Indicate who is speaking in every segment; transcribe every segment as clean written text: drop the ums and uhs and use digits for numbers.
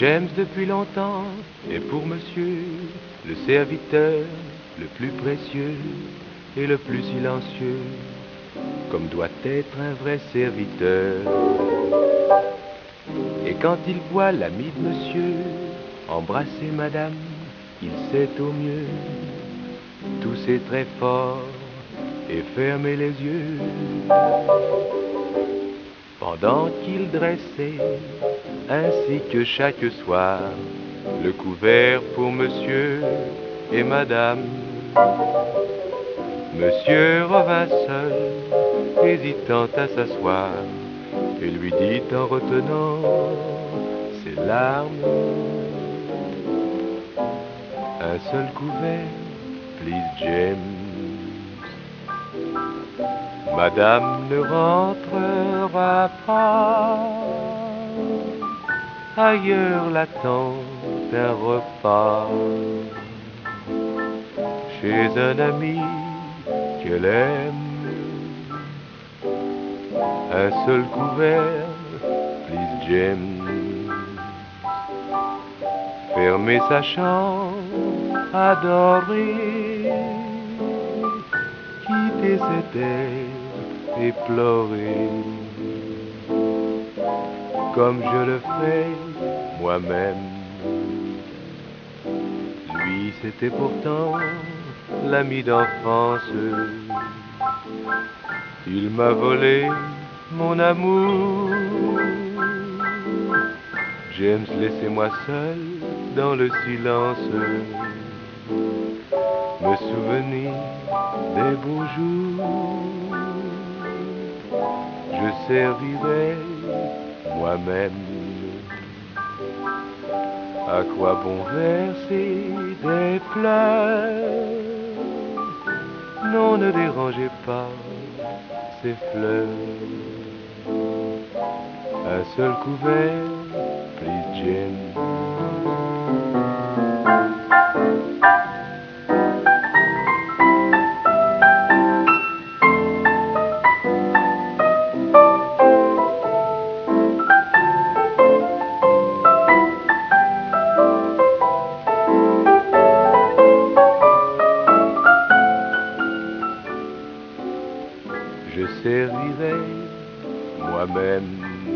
Speaker 1: James depuis longtemps est pour monsieur le serviteur le plus précieux et le plus silencieux, comme doit être un vrai serviteur. Et quand il voit l'ami de monsieur embrasser madame, il sait au mieux tousser très fort et fermer les yeux. Pendant qu'il dressait, ainsi que chaque soir, le couvert pour monsieur et madame, monsieur revint seul, hésitant à s'asseoir, et lui dit en retenant ses larmes: un seul couvert, please James. Madame ne rentrera pas, ailleurs l'attend un repas, chez un ami qu'elle aime. Un seul couvert, please James. Fermer sa chambre adorée, quitter cette terre et pleurer, comme je le fais moi-même. Lui, c'était pourtant l'ami d'enfance. Il m'a volé mon amour. James, laissez-moi seul dans le silence me souvenir des beaux jours. Je servirai moi-même. À quoi bon verser des pleurs? Non, ne dérangez pas ces fleurs. Un seul couvert, please James. Je servirai moi-même.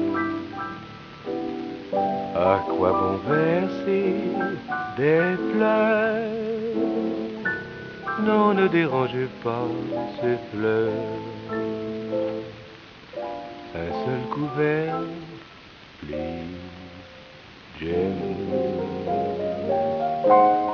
Speaker 1: À quoi bon verser des pleurs? Non, ne dérangez pas ces fleurs. Un seul couvert, please James.